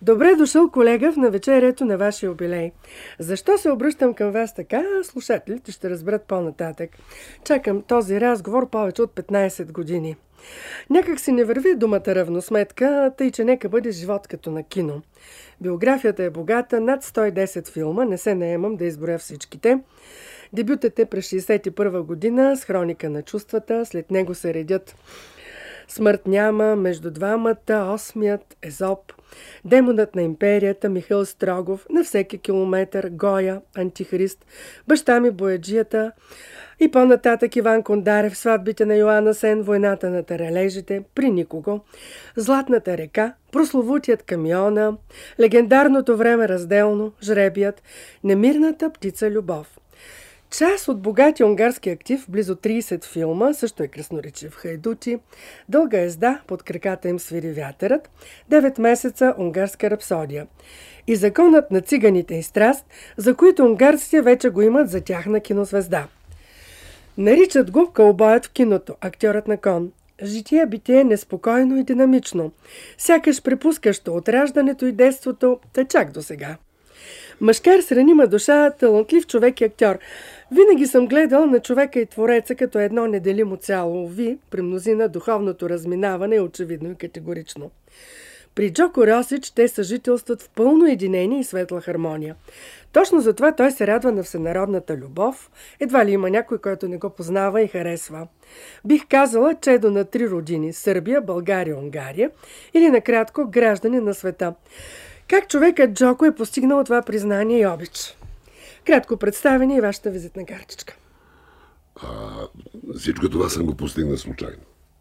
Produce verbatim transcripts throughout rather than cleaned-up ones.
Добре дошъл, колега, в навечерието на вашия юбилей. Защо се обръщам към вас така, слушателите ще разберат по-нататък. Чакам този разговор повече от петнайсет години. Някак си не върви думата равносметка, тъй че нека бъде живот като на кино. Биографията е богата, над сто и десет филма, не се наемам да изброя всичките. Дебютът е през шейсет и първа година с Хроника на чувствата, след него се редят Смърт няма, Между двамата, Осмият, Езоп, Демонът на империята, Михаил Строгов, На всеки километър, Гоя, Антихрист, Баща ми бояджията и по-нататък Иван Кондарев, Сватбите на Йоанна Сен, Войната на таралежите, При никого, Златната река, Прословутият камиона, Легендарното време разделно, Жребият, Немирната птица любов. Част от богатия унгарски актив, близо трийсет филма, също е красноречив Хайдути, Дълга езда, Под краката им свири вятърът, девет месеца унгарска рапсодия и Законът на циганите и страст, за които унгарците вече го имат за тяхна кинозвезда. Наричат го кълбоят в киното, актьорът на кон. Житие-битие неспокойно и динамично, сякаш препускащо от раждането и детството, та чак до сега. Мъжкар с ранима душа, талантлив човек и актьор. Винаги съм гледал на човека и твореца като едно неделимо цяло. Ви, при мнозина, духовното разминаване е очевидно и категорично. При Джоко Росич те съжителстват в пълно единение и светла хармония. Точно затова той се радва на всенародната любов. Едва ли има някой, който не го познава и харесва. Бих казала, чедо на три родини – Сърбия, България, Унгария или накратко граждани на света. Как човекът Джоко е постигнал това признание и обич? Кратко представение и вашата визитна картичка. А, всичко това съм го постигнал случайно.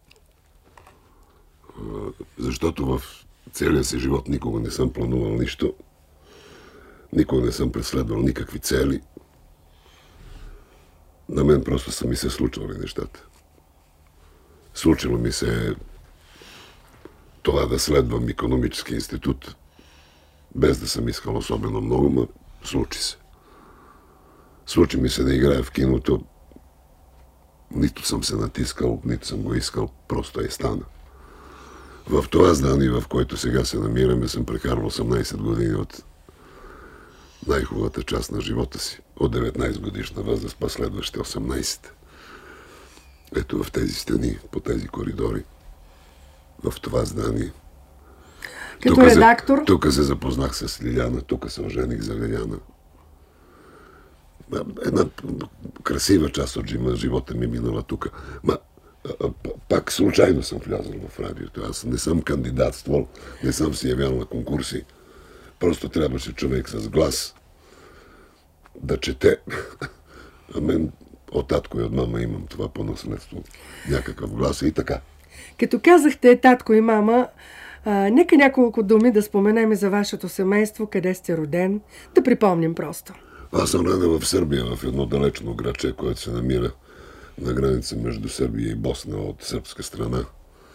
А, защото в целия си живот никога не съм планувал нищо. Никога не съм преследвал никакви цели. На мен просто са ми се случвали нещата. Случило ми се това да следвам икономически институт, без да съм искал особено много, но случи се. Случи ми се да играя в киното. Нито съм се натискал, нито съм го искал, просто е стана. В това здание, в което сега се намираме, съм прекарал осемнайсет години от най-хубавата част на живота си. От деветнайсет годишна възраст, па следващите осемнайсет. Ето в тези стени, по тези коридори, в това здание. Като тук редактор? Се, тук се запознах с Лиляна, тук се ожених за Лиляна. Една красива част от живота ми минала тук. Ма, пак случайно съм влязъл в радиото. Аз не съм кандидатствал, не съм се явял на конкурси. Просто трябваше човек с глас да чете. А мен от татко и от мама имам това по наследство. Някакъв глас и така. Като казахте татко и мама, а, нека няколко думи да споменем и за вашето семейство, къде сте роден. Да припомним просто. Аз съм роден в Сърбия, в едно далечно градче, което се намира на граница между Сърбия и Босна от сръбска страна.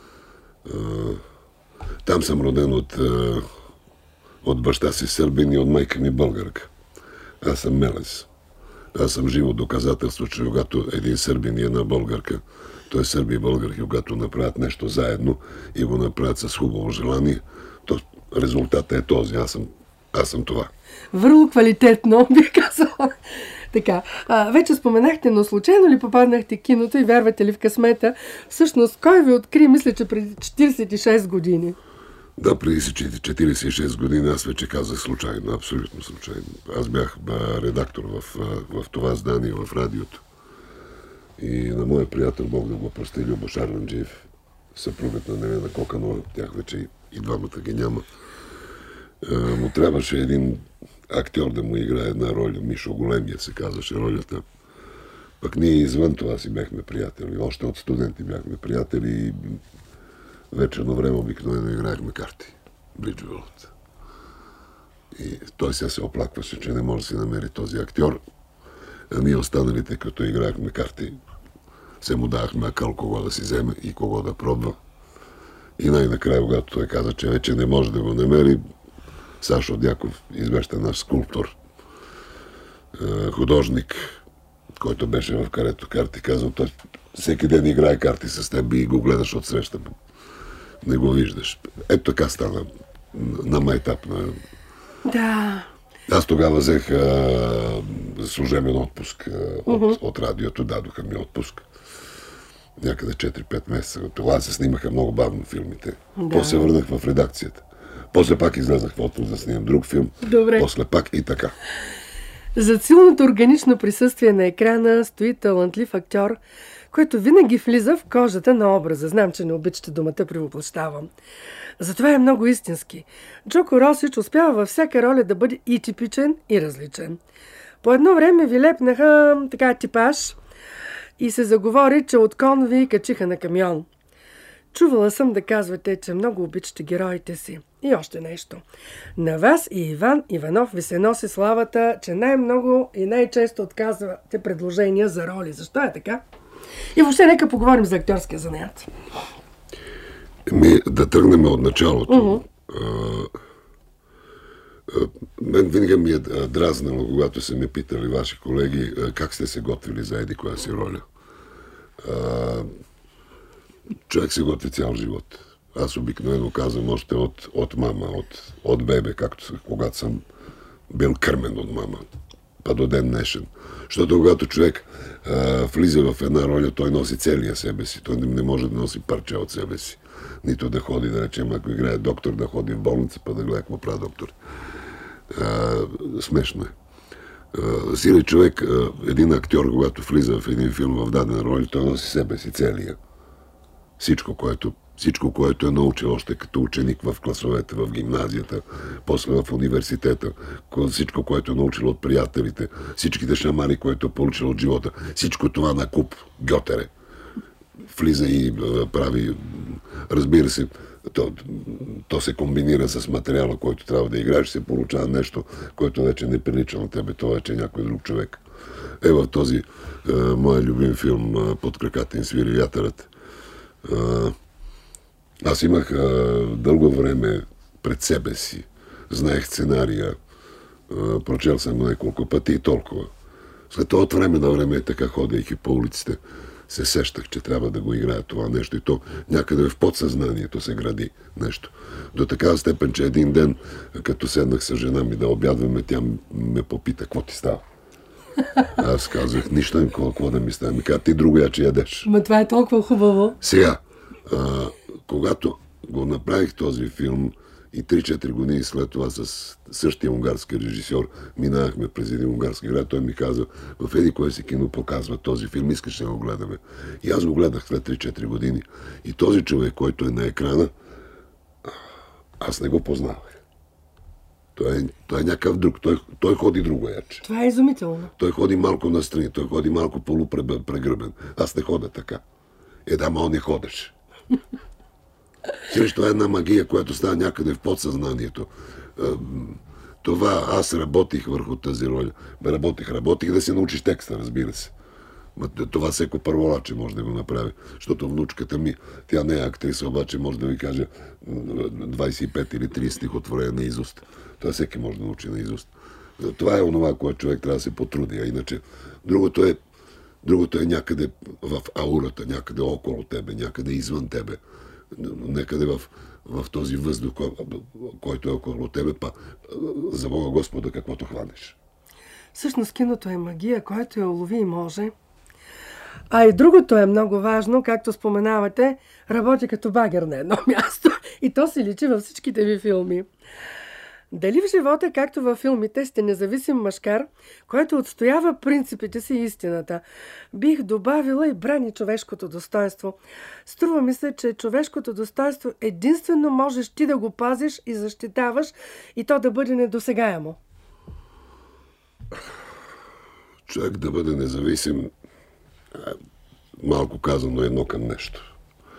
Там съм роден от, от баща си сърбин и от майка ми българка. Аз съм мелез. Аз съм живо доказателство, че когато един сърбин и една българка, т.е. сърби и българки, когато направят нещо заедно и го направят с хубаво желание, то резултатът е този. Аз съм, аз съм това. Върло квалитетно, бих казала. Така, а, вече споменахте, но случайно ли попаднахте в киното и вярвате ли в късмета? Всъщност, кой ви откри, мисля, че преди четирийсет и шест години? Да, преди четирийсет и шест години аз вече казах случайно, абсолютно случайно. Аз бях редактор в, в това здание, в радиото. И на моя приятел, Бог да го прости, Любо Шарланджиев, съпругът на Невена Коканова, тях вече и двамата ги няма. Му трябваше един актьор да му играе една роля. Мишо Големия се казваше ролята. Пък ние извън това си бяхме приятели. Още от студенти бяхме приятели и вечерно време обикновено играехме карти. Бриджвелът. И той сега се оплакваше, че не може да си намери този актьор. А ние останалите, като играехме карти, се му давахме акъл кого да си вземе и кого да пробва. И най-накрая, когато той каза, че вече не може да го намери, Сашо Дяков, известен наш скулптор, художник, който беше в карето карти, казал, той всеки ден играе карти с теб и го гледаш отсреща. Не го виждаш. Ето така стана на майтап. На... Да. Аз тогава взех а, служебен отпуск а, от, uh-huh. от радиото, дадоха ми отпуск. Някъде четири-пет месеца. Това се снимаха много бавно филмите. Да. После върнах в редакцията. После пак излезах в отпуск да снимам друг филм. Добре. После пак и така. Зад силното органично присъствие на екрана стои талантлив актьор, който винаги влиза в кожата на образа. Знам, че не обичате думата превъплъщавам. Затова е много истински. Джоко Росич успява във всяка роля да бъде и типичен, и различен. По едно време ви лепнаха така типаж и се заговори, че от кон ви качиха на камион. Чувала съм да казвате, че много обичате героите си. И още нещо. На вас и Иван Иванов ви се носи славата, че най-много и най-често отказвате предложения за роли. Защо е така? И въобще нека поговорим за актьорския занаят. Ми, да тръгнем от началото. Uh-huh. А, а, мен винаги ми е дразнало, когато са ме питали ваши колеги, как сте се готвили за еди коя си роля. А, човек се готви цял живот. Аз обикновено казвам още от, от мама, от, от бебе, както когато съм бил кърмен от мама, па до ден днешен. Защото когато човек а, влиза в една роля, той носи целия себе си. Той не, не може да носи парче от себе си. Нито да ходи, да речем, ако играе доктор, да ходи в болница, па да гледа какво прави доктор. А, смешно е. А, сире човек, а, един актьор, когато влиза в един филм в дадена роля, той носи себе си целия. Всичко, което Всичко, което е научил още като ученик в класовете, в гимназията, после в университета, всичко, което е научил от приятелите, всичките шамари, които е получил от живота, всичко това на куп Гьотере. Влиза и прави, разбира се, то, то се комбинира с материала, който трябва да играеш, се получава нещо, което вече не прилича на тебе, това вече е някой друг човек. Е, в този е, мой любим филм "Под краката им свири вятърът", е, аз имах а, дълго време пред себе си. Знаех сценария, а, прочел съм няколко пъти и толкова. След това от време на време, така ходейки по улиците, се сещах, че трябва да го играя това нещо. И то някъде в подсъзнанието се гради нещо. До такава степен, че един ден, като седнах с жена ми да обядваме, тя ме попита, какво ти става? Аз казах, нищо, какво да ми става. Ми каза, ти другоя, че ядеш. Ма това е толкова хубаво. Сега, а, когато го направих този филм и три-четири години след това с същия унгарски режисьор минахме през един унгарски град, той ми каза, в еди кое си кино показва този филм, искаш да го гледаме. И аз го гледах след три-четири години. И този човек, който е на екрана, аз не го познавах. Той е, той е някакъв друг. Той, той ходи другояче. Това е изумително. Той ходи малко настрани, той ходи малко полупрегръбен. Аз не хода така. Е, да, ма он не ходеше. Това е една магия, която става някъде в подсъзнанието. Това аз работих върху тази роля. Работих, работих да си научиш текста, разбира се. Това всеко първолаче може да го направи. Защото внучката ми, тя не е актриса, обаче може да ви каже двайсет и пет или трийсет стихотворения на изуст. Това всеки може да научи на изуст. Това е онова, което човек трябва да се потруди. А иначе другото е, другото е някъде в аурата, някъде около тебе, някъде извън тебе. Някъде в, в този въздух, който е около тебе, па за Бога Господа, каквото хванеш. Всъщност киното е магия, който я улови и може. А и другото е много важно, както споменавате, работи като багер на едно място. И то се личи във всичките ви филми. Дали в живота, както във филмите, сте независим мъжкар, който отстоява принципите си и истината? Бих добавила и брани човешкото достоинство. Струва ми се, че човешкото достоинство единствено можеш ти да го пазиш и защитаваш и то да бъде недосегаемо. Човек да бъде независим, малко казано едно към нещо.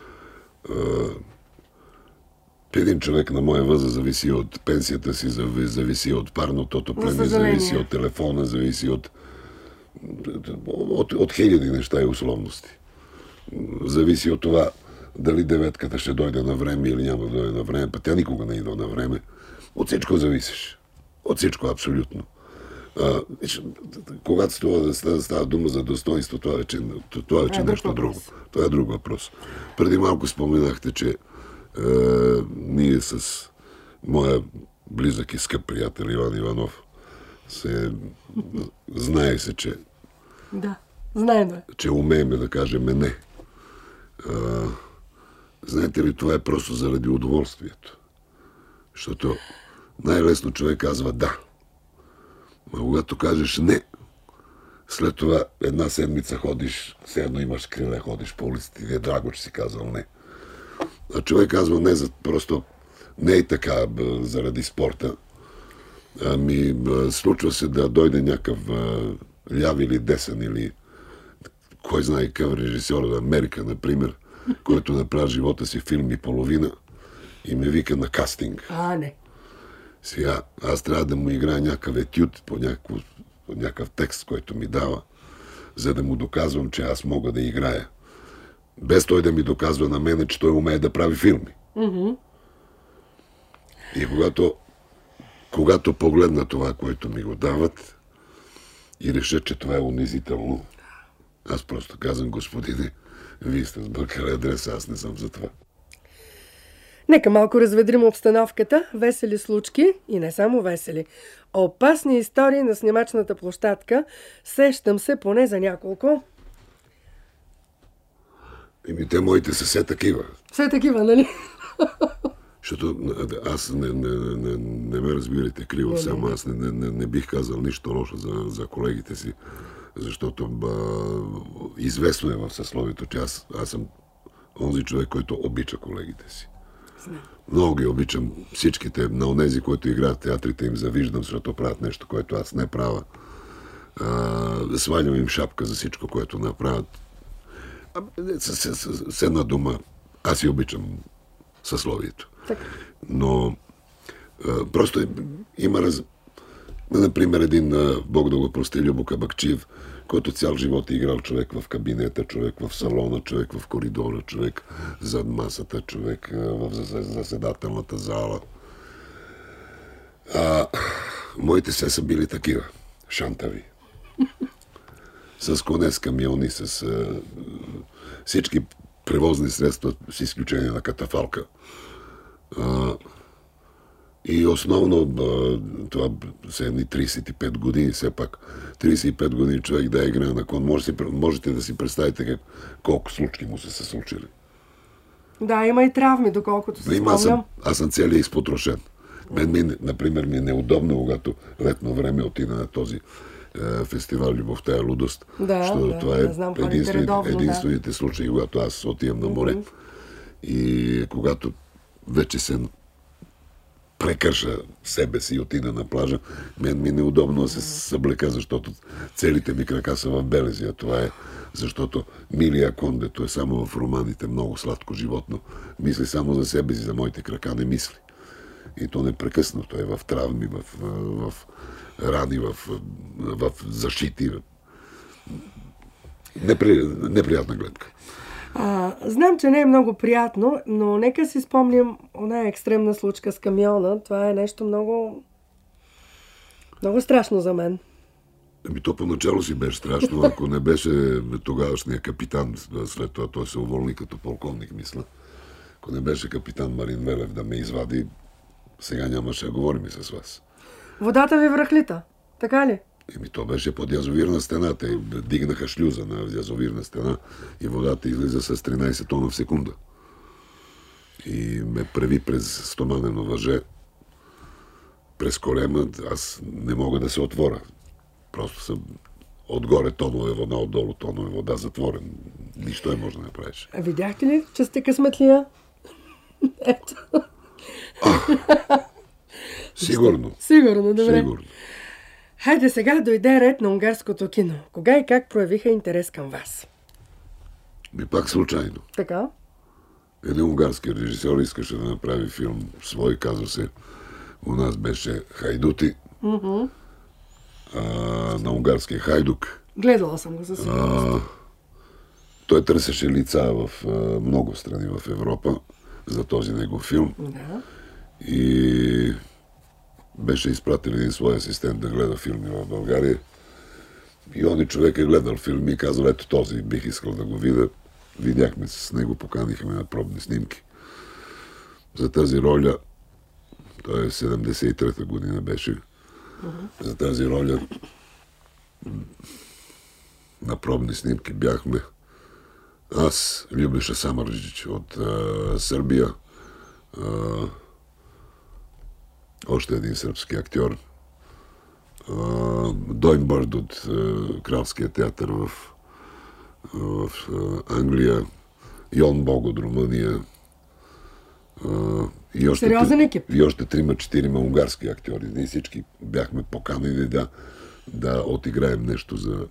Един човек на моя възраст зависи от пенсията си, зависи от парното отопление, зависи от телефона, зависи от, от, от хиляди неща и условности. Зависи от това дали деветката ще дойде на време или няма да дойде на време, пък тя никога не идва на време. От всичко зависиш. От всичко абсолютно. А, когато става, става дума за достоинство, това вече, това вече е нещо друго. Това е друг въпрос. Преди малко споменахте, че Е, ние с моя близък и скъп приятел Иван Иванов се... знае се, че Да, знаем е. че умееме да кажем не. А, знаете ли, това е просто заради удоволствието. Защото най-лесно човек казва да. Но когато кажеш не, след това една седмица ходиш, все едно имаш криле, ходиш по улиците и е драго, че си казал не. А човек казва не, за, просто не е така заради спорта. Ами случва се да дойде някакъв ляв или десен или кой знае какъв режисьор от Америка, например, който направи живота си филм и половина и ме вика на кастинг. А, не. Сега, аз трябва да му играя някакъв етюд по, някакво, по някакъв текст, който ми дава, за да му доказвам, че аз мога да играя. Без той да ми доказва на мене, че той умее да прави филми. Mm-hmm. И когато, когато погледна това, което ми го дават и реша, че това е унизително, аз просто казвам, господине, вие сте сбъркали адреса, аз не съм за това. Нека малко разведрим обстановката. Весели случки и не само весели. Опасни истории на снимачната площадка. Сещам се поне за няколко. Еми, те моите са все такива. Все такива, нали? Защото аз не, не, не, не ме разбирате криво, само аз не, не, не, не бих казал нищо лошо за, за колегите си, защото ба, известно е в съсловието, че аз, аз съм онзи човек, който обича колегите си. Знам. Много ги обичам. Всичките, на онези, които играят в театрите, им завиждам, защото правят нещо, което аз не правя. А, свалям им шапка за всичко, което направят. А, с, с, с, с една дума, аз си обичам съсловието. Так. Но а, просто има раз... Например, един, Бог да го прости, Любо Кабакчиев, който цял живот е играл човек в кабинета, човек в салона, човек в коридора, човек зад масата, човек в заседателната зала. А, моите се са били такива, шантави. С коне, с камиони, с а, всички превозни средства, с изключение на катафалка. А, И основно това са едни трийсет и пет години, все пак трийсет и пет години човек да играе на кон. Може, можете да си представите как, колко случки му се са случили. Да, има и травми, доколкото се Има, спомням. Аз съм, аз съм целият изпотрошен. Мен, ми, например, ми е неудобно, когато летно време отида на този е, фестивал Любовта е лудост. Да, защото да, това е да знам, единствен, редовно, единствените да. случаи, когато аз отивам на море. Mm-hmm. И когато вече се прекърша себе си и отида на плажа, мен ми е неудобно да се съблека, защото целите ми крака са в белези. Това е защото Милия Кондето е само в романите много сладко животно. Мисли само за себе си, за моите крака не мисли. И то непрекъснато е в травми, в, в, в рани, в, в защити. Непри, неприятна гледка. А, знам, че не е много приятно, но нека си спомням она екстремна случка с камиона. Това е нещо много... много страшно за мен. Ами то поначало си беше страшно, ако не беше тогавашния капитан, след това той се уволни като полковник, мисля. Ако не беше капитан Марин Велев да ме извади, сега нямаше да говорим и с вас. Водата ви връхлита, така ли? Еми то беше под язовирна стена. Те дигнаха шлюза на язовирна стена и водата излиза с тринайсет тона в секунда. И ме прави през стоманено въже, през колема. Аз не мога да се отворя. Просто съм отгоре тонове вода, отдолу тонове вода, затворен. Нищо не може да направиш. А видяхте ли, че сте късметлия? Ето. Сигурно. Сигурно, добре. Сигурно. Хайде сега дойде ред на унгарското кино. Кога и как проявиха интерес към вас? Ми пак случайно. Така? Един унгарски режисьор искаше да направи филм свой, казва се. У нас беше Хайдути. Mm-hmm. А, на унгарския Хайдук. Гледала съм го със сигурност. Той търсеше лица в а, много страни в Европа за този негов филм. Да. И беше изпратил един свой асистент да гледа филми в България. И он и човек е гледал филми и казал, ето този бих искал да го видя. Видяхме се с него, поканихме на пробни снимки. За тази роля Той е седемдесет и трета година беше. Uh-huh. За тази роля на пробни снимки бяхме аз, Любеша Самарджич от а, Сърбия, а, още един сръбски актьор, Дойн Бърд от а, Кралския театър в, в а, Англия, Йон Бог от Румъния, а, и още, сериозен екип. И още трима-четирима унгарски актьори. Ние всички бяхме поканени да, да отиграем нещо за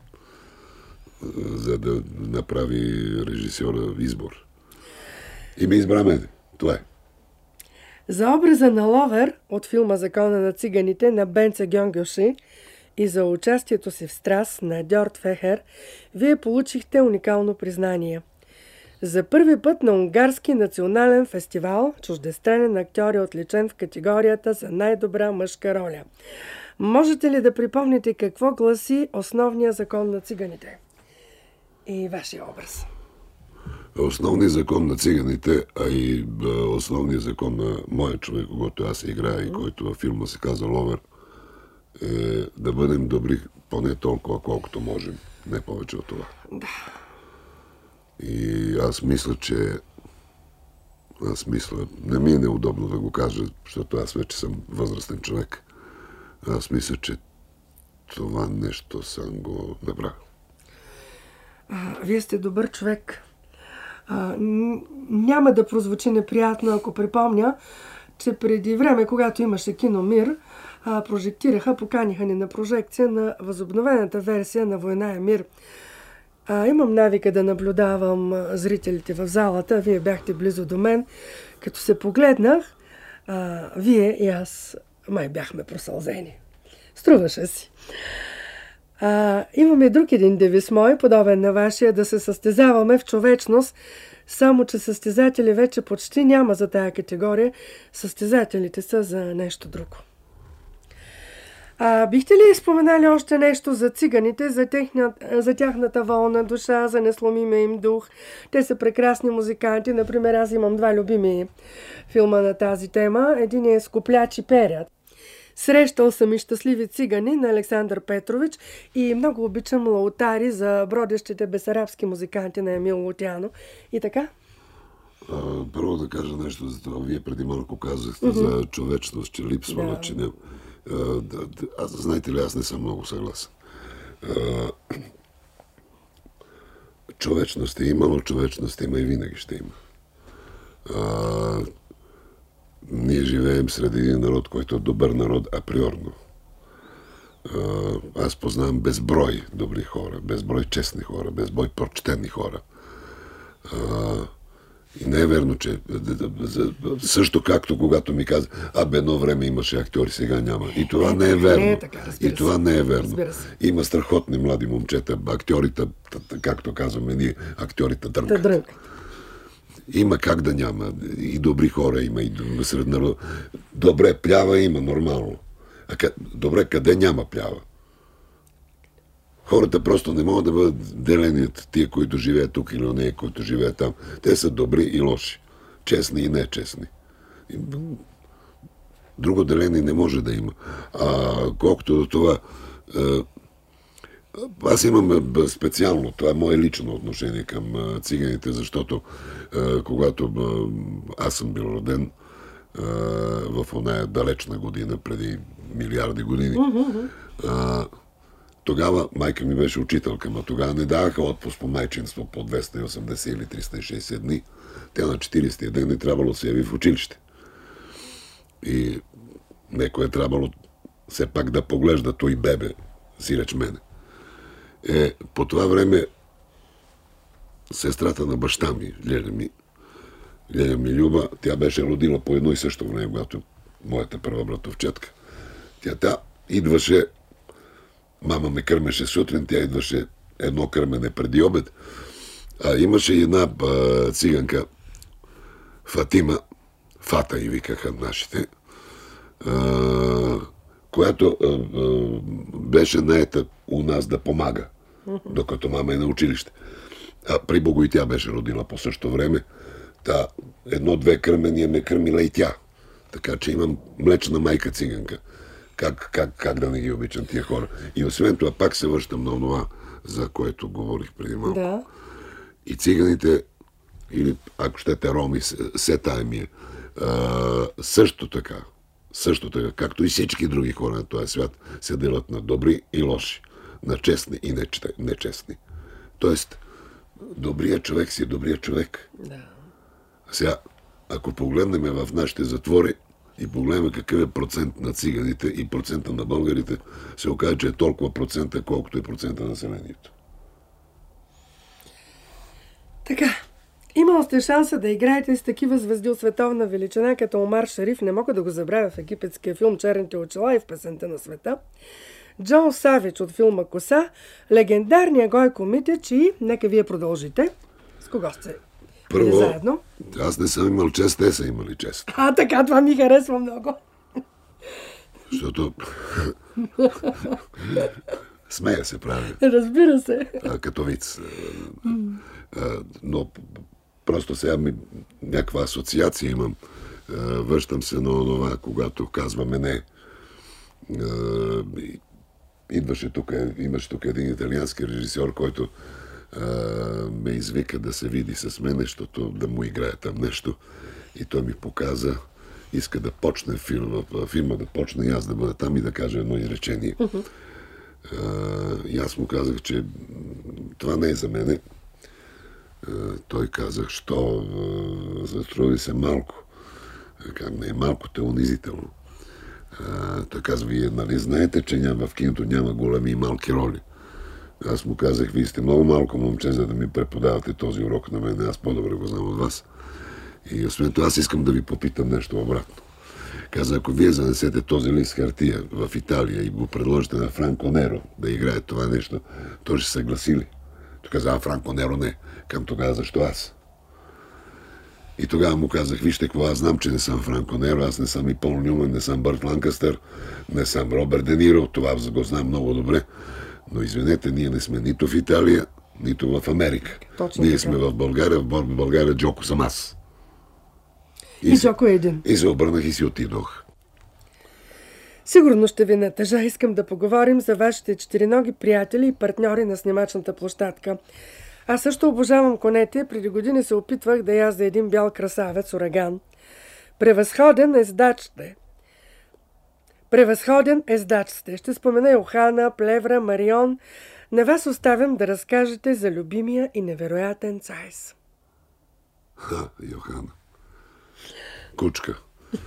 за да направи режисьора избор. И ме избра мене. Това е. За образа на Ловер от филма Закона на циганите на Бенце Гьонгюши и за участието си в Страст на Дьорт Фехер, вие получихте уникално признание. За първи път на унгарски национален фестивал чуждестранен актьор е отличен в категорията за най-добра мъжка роля. Можете ли да припомните какво гласи основният закон на циганите? И вашия образ. Основният закон на циганите, а и основният закон на моя човек, когато аз играя и който във филма се казва Ловер, е да бъдем добри поне толкова, колкото можем. Не повече от това. Да. И аз мисля, че аз мисля, не ми е неудобно да го кажа, защото аз вече съм възрастен човек. Аз мисля, че това нещо съм го направил. А, вие сте добър човек. А, няма да прозвучи неприятно, ако припомня, че преди време, когато имаше кино Мир, а, прожектираха, поканиха ни на прожекция на възобновената версия на Война е мир. А, имам навика да наблюдавам зрителите в залата. Вие бяхте близо до мен. Като се погледнах, а, вие и аз май бяхме просълзени. Струваше си. А, имаме друг един девиз мой, подобен на вашия, да се състезаваме в човечност, само че състезатели вече почти няма за тая категория. Състезателите са за нещо друго. А, бихте ли споменали още нещо за циганите, за, техня, за тяхната волна душа, за несломимия им дух? Те са прекрасни музиканти. Например, аз имам два любими филма на тази тема. Един е "Скоплячи перят". Срещал съм и "Щастливи цигани" на Александър Петрович и много обичам "Лаутари" за бродещите бесарабски музиканти на Емил Лутяно. И така? А, първо да кажа нещо за това. Вие преди малко казахте mm-hmm. за човечност, че липсва, да. че не... А, да, да, аз, знаете ли, аз не съм много съгласен. А, човечност е имало, човечност има и винаги ще има. А, ние живеем сред един народ, който е добър народ априорно. А, аз познавам безброй добри хора, безброй честни хора, безброй почтени хора. А, и не е верно, че също както когато ми каза, а бе едно време имаше актьори, сега няма. И това не е верно. Не, така, и това не е верно. Има страхотни млади момчета, актьорите, както казваме ние, актьорите дрънкат. Има как да няма. И добри хора има, и сред народ. Добре, плява има, нормално. А къ... добре, къде няма плява? Хората просто не могат да бъдат делени от тия, които живеят тук или не, които живеят там. Те са добри и лоши. Честни и нечестни. И... друго деление не може да има. А колкото до това... Аз имам специално, това е мое лично отношение към циганите, защото когато аз съм бил роден в оная далечна година, преди милиарди години, тогава майка ми беше учителка, но тогава не даваха отпуск по майчинство по двеста и осемдесет или триста и шейсет дни. Тя на четиридесетия ден не трябвало да се яви в училище. И некой е трябвало все пак да поглежда той бебе, сиреч мене. Е, по това време сестрата на баща ми, Леля ми, Леля ми Люба, тя беше родила по едно и също време, когато моята първа братовчетка. Тя та идваше, мама ме кърмеше сутрин, тя идваше едно кърмене преди обед. А имаше една а, циганка, Фатима, Фата и викаха нашите, а, която а, а, беше наета у нас да помага, докато мама е на училище. А при Бого и тя беше родила по същото време. Та едно-две кърмения ме кърмила и тя. Така че имам млечна майка циганка. Как, как, как да не ги обичам тия хора? И освен това, пак се връщам на това, за което говорих преди малко. Да. И циганите, или ако щете роми, сета ми е, също така, също така, както и всички други хора на този свят, се делят на добри и лоши, на честни и нечестни. Тоест, добрият човек си е добрият човек. Да. Сега, ако погледнем в нашите затвори и погледнем какъв е процент на циганите и процента на българите, се окаже, че е толкова процента, колкото е процента на населението. Така, имал сте шанса да играете с такива звезди от световна величина, като Омар Шариф, не мога да го забравя, в египетския филм «Черните очила» и в «Песента на света», Джон Савич от филма «Коса», легендарния Гойко Митич и, нека вие продължите, с кого сте Първо, заедно? Аз не съм имал чест, те са имали чест. А, така, това ми харесва много. Защото смея се прави. Разбира се. А, като виц. А, но просто сега ми някаква асоциация имам. А, връщам се на това, когато казваме не. А, идваше тук, имаше тук един италиански режисьор, който а, ме извика да се види с мен, защото да му играе там нещо. И той ми показа, иска да почне филма, филма да почне и аз да бъда там и да кажа едно изречение. Uh-huh. А, и аз му казах, че това не е за мене. А, той казах, що затруди се малко. Как не е малко, те унизително. А, той казва, вие нали знаете, че няма, в киното няма големи и малки роли. Аз му казах, вие сте много малко момче, за да ми преподавате този урок на мен. Аз по-добре го знам от вас. И освен това, аз искам да ви попитам нещо обратно. Каза, ако вие занесете този лист хартия в Италия и го предложите на Франко Неро да играе това нещо, той ще се съгласи ли? Той каза, а Франко Неро не. Към тогава, защо аз? И тогава му казах, вижте какво, аз знам, че не съм Франко Неро, аз не съм и Пол Нюман, не съм Бърт Ланкастър, не съм Робърт Де Ниро, това го знам много добре. Но извинете, ние не сме нито в Италия, нито в Америка. Точно ние така. сме в България, в България Джоко съм аз. И, и Джоко е един. И се обърнах и си отидох. Сигурно ще ви натъжа. Искам да поговорим за вашите четириноги приятели и партньори на снимачната площадка. Аз също обожавам конете. Преди години се опитвах да язда един бял красавец, ураган. Превъзходен ездач сте. Превъзходен ездач сте. Ще спомена Йохана, Плевра, Марион. На вас оставям да разкажете за любимия и невероятен Цайс. Ха, Йохана. Кучка.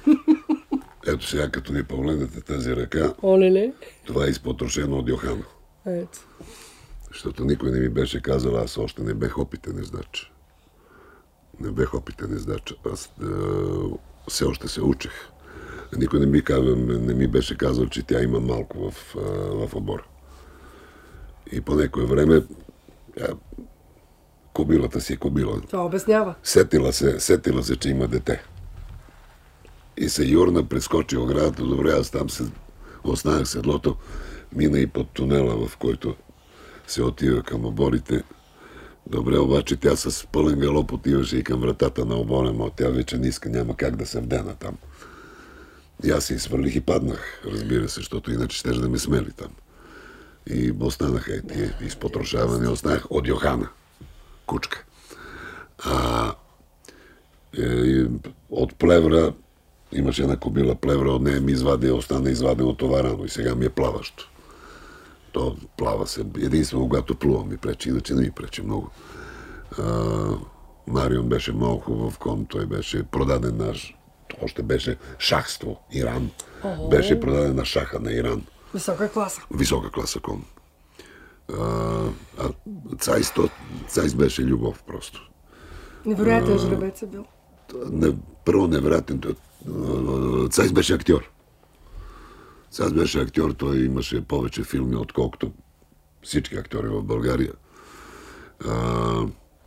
Ето сега, като ни погледнете тази ръка, Олеле. това е изпотрошено от Йохана. Ето. Защото никой не ми беше казал, аз още не бех опитен ездач. Не бех опитен ездач. Аз е, все още се учех. Никой не ми, казал, не ми беше казал, че тя има малко в, в обора. И по некое време я, кобилата си е кобила. Това обяснява. Сетила се, сетила се, че има дете. И се юрна, прескочи оградата. Добре, аз там се останах седлото. Мина и под тунела, в който се отива към оборите. Добре, обаче тя с пълен галоп отиваше и към вратата на обора, но тя вече не иска, няма как да се вдена там. И аз се изхвърлих и паднах, разбира се, защото иначе ще да ме смели там. И останаха и тия изпотрошаване, останах от Йохана. Кучка. А, е, от Плевра имаше една кобила Плевра, от нея ми извади, остана извадено това рано и сега ми е плаващо. То плава се. Единствено, когато плува ми пречи, иначе не ми пречи много. А, Марион беше много хубав кон, той беше продаден наш, още беше шахство, Иран. О-о. Беше продаден на шаха на Иран. Висока класа. Висока класа кон. А, а Цайс, то, Цайс беше любов просто. Невероятен жребец е бил. Не, първо невероятен. Цайс беше актьор. Цайс беше актьор, той имаше повече филми, отколкото всички актьори в България. А,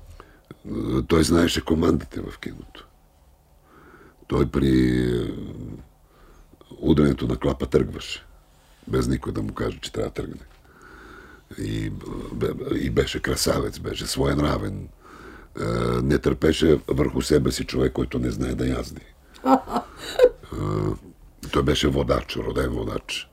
той знаеше командите в киното. Той при ударението на клапа тръгваше. Без никой да му каже, че трябва да тръгне. И, и беше красавец, беше своенравен. Не търпеше върху себе си човек, който не знае да язди. Той беше водач, роден водач.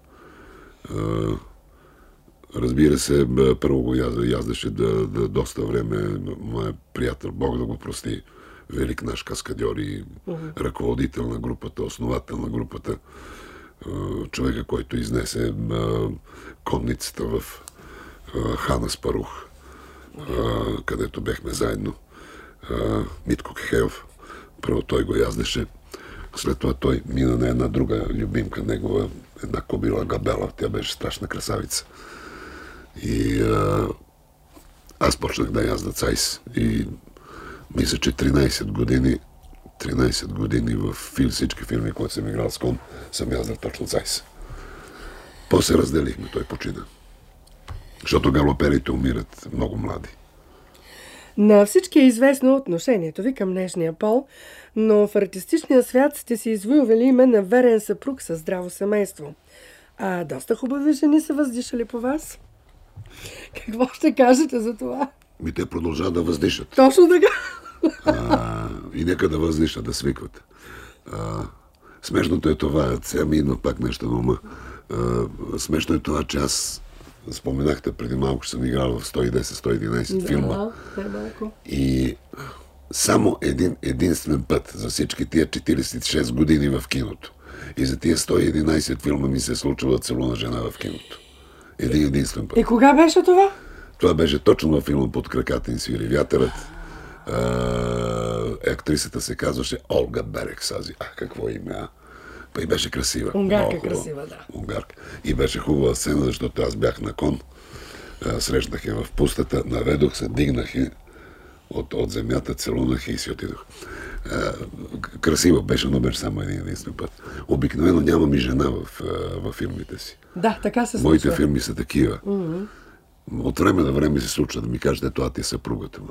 Разбира се, първо го яздеше да, да, доста време моят приятел, Бог да го прости, велик наш каскадьор и uh-huh. ръководител на групата, основател на групата, човека, който изнесе конницата в Хан Аспарух, където бехме заедно. Митко Кехелов. Първо той го яздеше. След това той мина на една друга любимка негова, една кобила Габела. Тя беше страшна красавица. И а, аз почнах да язда цайс. И мисля, че тринайсет години тринайсет години в фил, всички филми, които съм играл с кон, съм яздал точно цайс. После разделихме, той почина. Защото галоперите умират много млади. На всички е известно отношението ви към нежния пол, но в артистичния свят сте си извоювали име на верен съпруг със здраво семейство. А доста хубави жени са въздишали по вас. Какво ще кажете за това? Ми те продължават да въздишат. Точно така. А, и нека да въздишат, да свикват. А, смешното е това, сега ми идва пак нещо на ума. А, смешно е това, че аз споменахте преди малко, че съм играл в сто и десет сто и единайсет да, филма. Да, и само един единствен път за всички тия четирийсет и шест години в киното. И за тия сто и единайсет филма ми се е случва да целуна жена в киното. Един единствен път. И кога беше това? Това беше точно във филма "Под краката им свири вятърът". А, актрисата се казваше Олга Берексази. А, какво име, а? Па и беше красива. Унгарка красива, да. Унгарка. И беше хубава сцена, защото аз бях на кон, а, срещнах я в пустата, наведох се, дигнах я от, от земята, целунах и си отидох. А, красива беше, но беше само един единствен път. Обикновено нямам и жена в, в филмите си. Да, така се случва. Моите филми са такива. Mm-hmm. От време на време се случва да ми кажете, това ти е съпругата.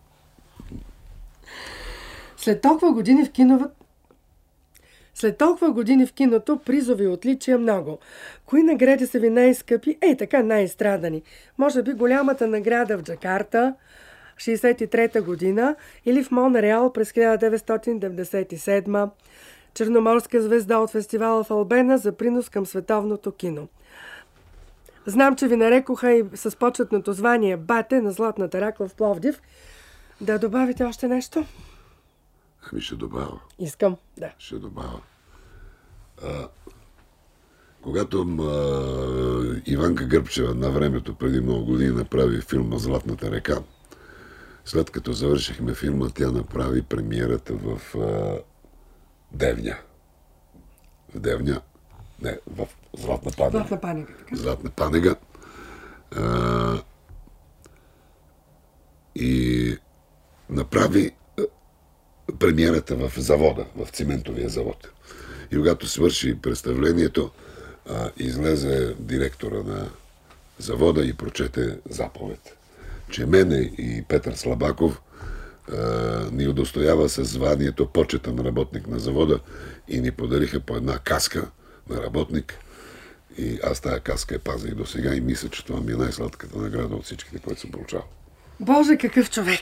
След толкова години в киното, След толкова години в киното, призови и отличия много. Кои награди са ви най-скъпи? Ей, така най-страдани. Може би голямата награда в Джакарта, шейсет и трета година, или в Монреал през хиляда деветстотин деветдесет и седма, Черноморска звезда от фестивала в Албена за принос към световното кино. Знам, че ви нарекоха и с почетното звание Бате на Златната ракла в Пловдив. Да добавите още нещо? Ами ще добавя. Искам, да. Ще добавя. А, когато а, Иванка Гърбчева на времето, преди много години, направи филма "Златната река", след като завършихме филма, тя направи премиерата в а, Девня. В Девня. Не, в Златна Панега. Златна Панега, така. Златна Панега. А, и направи премиерата в завода, в циментовия завод. И когато свърши представлението, а, излезе директора на завода и прочете заповед, че мене и Петър Слабаков а, ни удостоява със званието почетен работник на завода и ни подариха по една каска на работник. И аз тая каска я пазя и до сега и мисля, че това ми е най-сладката награда от всичките, които съм получавал. Боже, какъв човек!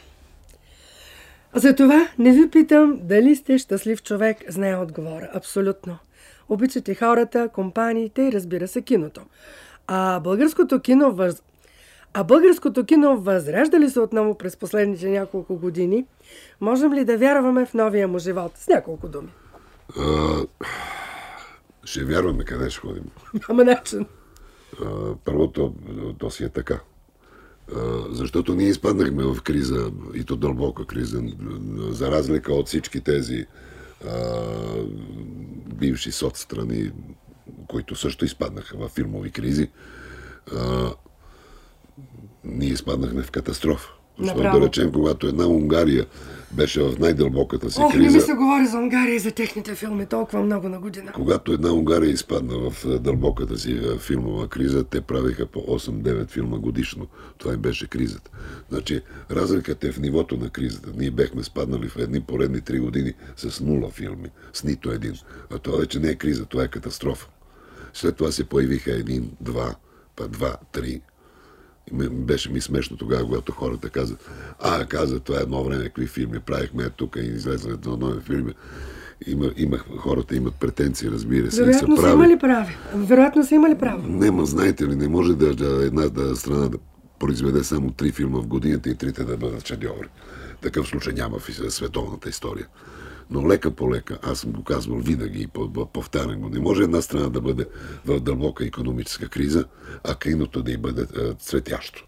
Затова не ви питам дали сте щастлив човек, знае отговора. Абсолютно. Обичате хората, компаниите и разбира се киното. А българското кино въз... А българското кино възражда ли се отново през последните няколко години? Можем ли да вярваме в новия му живот? С няколко думи. А, ще вярваме къде ще ходим. Няма начин. А, първото, то си е така. Защото ние изпаднахме в криза, и то дълбока криза, за разлика от всички тези а, бивши соцстрани, които също изпаднаха в филмови кризи. А, ние изпаднахме в катастрофа. Защото да речем, когато една Унгария беше в най-дълбоката си Ох, криза... Ох, не ми се говори за Унгария и за техните филми толкова много на година. Когато една Унгария изпадна в дълбоката си филмова криза, те правиха по осем-девет филма годишно. Това и беше кризата. Значи, разликата е в нивото на кризата. Ние бехме спаднали в едни поредни три години с нула филми, с нито един. А това вече не е криза, това е катастрофа. След това се появиха един, два, па два, три. Беше ми смешно тогава, когато хората казват, а, казват, това е едно време, какви филми правихме тук и излезли до нови филми. Има, имах, хората имат претенции, разбира се. Вероятно са имали прави. Вероятно са имали право. Нема, знаете ли, не може да, да една да, страна да произведе само три филма в годината и трите да бъдат шедьоври. Такъв случай няма в световната история. Но лека по лека, аз съм го казвал винаги и повтарям го, не може една страна да бъде в дълбока икономическа криза, а киното да й бъде а, цветящо.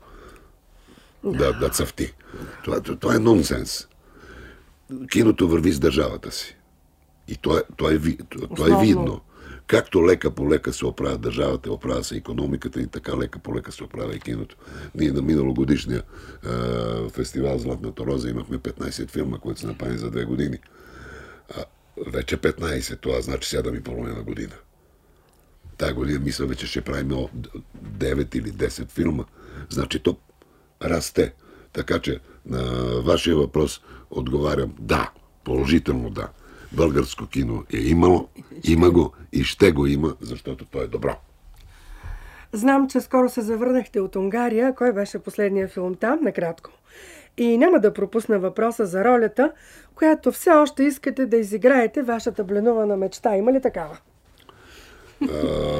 Да, да цъфти. Това, това е нонсенс. Киното върви с държавата си. И това е, това е, това е видно. Както лека по лека се оправя държавата, оправя се икономиката и така лека по лека се оправя и киното. Ние на миналогодишния е, фестивал Златната роза имахме петнайсет филма, които са направени за две години. А, вече петнайсет, това значи седем и половина година. Тая година мисля вече ще правим девет или десет филма. Значи то расте. Така че на вашия въпрос отговарям да, положително да. Българско кино е имало, има го и ще го има, защото то е добро. Знам, че скоро се завърнахте от Унгария. Кой беше последният филм там, накратко? И няма да пропусна въпроса за ролята, която все още искате да изиграете вашата бленувана мечта. Има ли такава? А,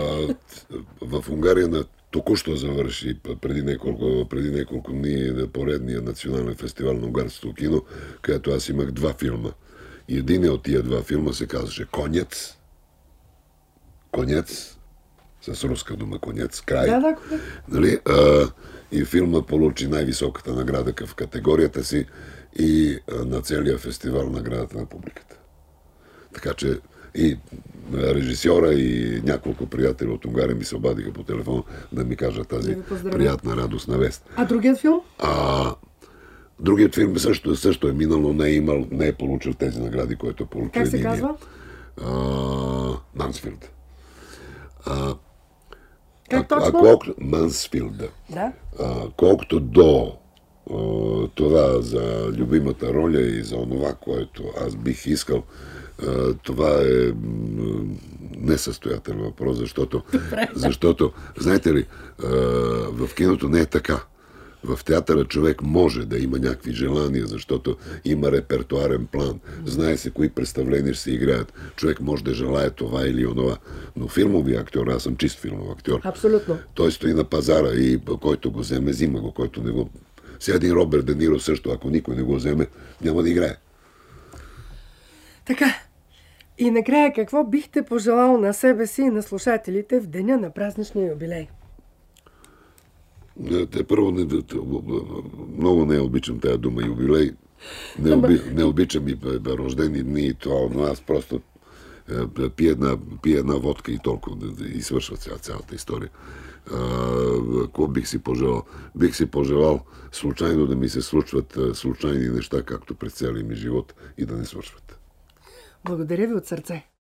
в Унгария на току-що завърши преди няколко, преди няколко дни на поредния национален фестивал на унгарското кино, където аз имах два филма. И един от тия два филма се казваше Конец. Конец. С руска дума Конец. Край. Да, да, нали? а, и филма получи най-високата награда в категорията си и а, на целия фестивал наградата на публиката. Така че и режисьора и няколко приятели от Унгария ми се обадиха по телефон да ми кажат тази приятна радостна вест. А другият филм? А, другият филм също, също е минал, но не е, имал, не е получил тези награди, които е получил. Как се казва? Мансфилд. Как точно? Колкото, Мансфилд. Да. А, колкото до а, това за любимата роля и за онова, което аз бих искал, а, това е несъстоятелен въпрос, защото, защото знаете ли, а, в киното не е така. В театъра човек може да има някакви желания, защото има репертуарен план. Знае се кои представления ще се играят. Човек може да желае това или онова. Но филмови актьор, аз съм чист филмов актьор. Абсолютно. Той стои на пазара и който го вземе, взима го. Който не го... Сега един Роберт Де Ниро също, ако никой не го вземе, няма да играе. Така. И накрая какво бихте пожелал на себе си и на слушателите в деня на празничния юбилей? Те първо не, много не обичам тази дума юбилей. Не, оби, не обичам и рождени дни и това, но аз просто пия една, пия една водка и толкова и свършва цял, цялата история. Какво бих си пожелал? Бих си пожелал случайно да ми се случват случайни неща, както през целия ми живот и да не свършват. Благодаря ви от сърце.